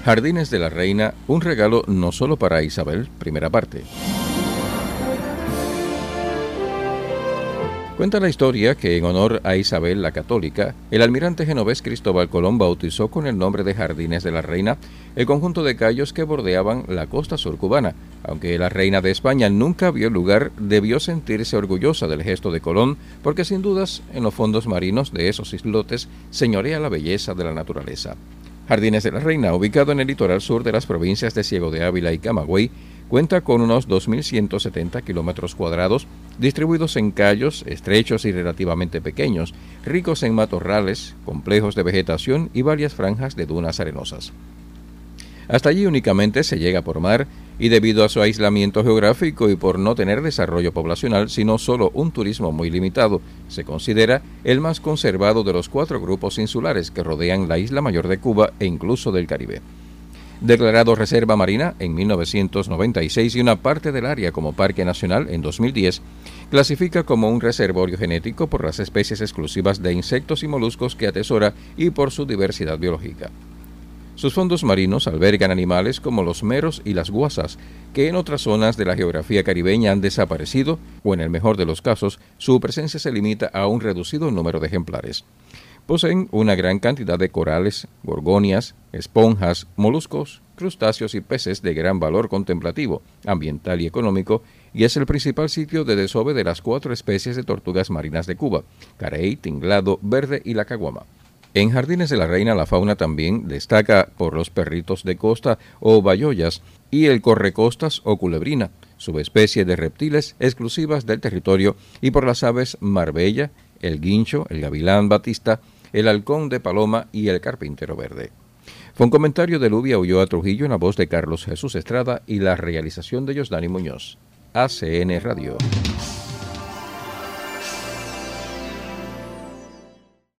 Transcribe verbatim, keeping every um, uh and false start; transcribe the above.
Jardines de la Reina, un regalo no solo para Isabel, primera parte. Cuenta la historia que en honor a Isabel la Católica, el almirante genovés Cristóbal Colón bautizó con el nombre de Jardines de la Reina el conjunto de cayos que bordeaban la costa sur cubana. Aunque la reina de España nunca vio el lugar, debió sentirse orgullosa del gesto de Colón, porque sin dudas en los fondos marinos de esos islotes señorea la belleza de la naturaleza. Jardines de la Reina, ubicado en el litoral sur de las provincias de Ciego de Ávila y Camagüey, cuenta con unos dos mil ciento setenta kilómetros cuadrados, distribuidos en cayos estrechos y relativamente pequeños, ricos en matorrales, complejos de vegetación y varias franjas de dunas arenosas. Hasta allí únicamente se llega por mar y debido a su aislamiento geográfico y por no tener desarrollo poblacional, sino solo un turismo muy limitado, se considera el más conservado de los cuatro grupos insulares que rodean la isla mayor de Cuba e incluso del Caribe. Declarado Reserva Marina en mil novecientos noventa y seis y una parte del área como Parque Nacional en dos mil diez, clasifica como un reservorio genético por las especies exclusivas de insectos y moluscos que atesora y por su diversidad biológica. Sus fondos marinos albergan animales como los meros y las guasas, que en otras zonas de la geografía caribeña han desaparecido, o en el mejor de los casos, su presencia se limita a un reducido número de ejemplares. Poseen una gran cantidad de corales, gorgonias, esponjas, moluscos, crustáceos y peces de gran valor contemplativo, ambiental y económico, y es el principal sitio de desove de las cuatro especies de tortugas marinas de Cuba: carey, tinglado, verde y la caguama. En Jardines de la Reina la fauna también destaca por los perritos de costa o bayoyas y el correcostas o culebrina, subespecie de reptiles exclusivas del territorio, y por las aves marbella, el guincho, el gavilán batista, el halcón de paloma y el carpintero verde. Fue un comentario de Lubia Ulloa Trujillo en la voz de Carlos Jesús Estrada y la realización de Yosdani Muñoz. A C N Radio.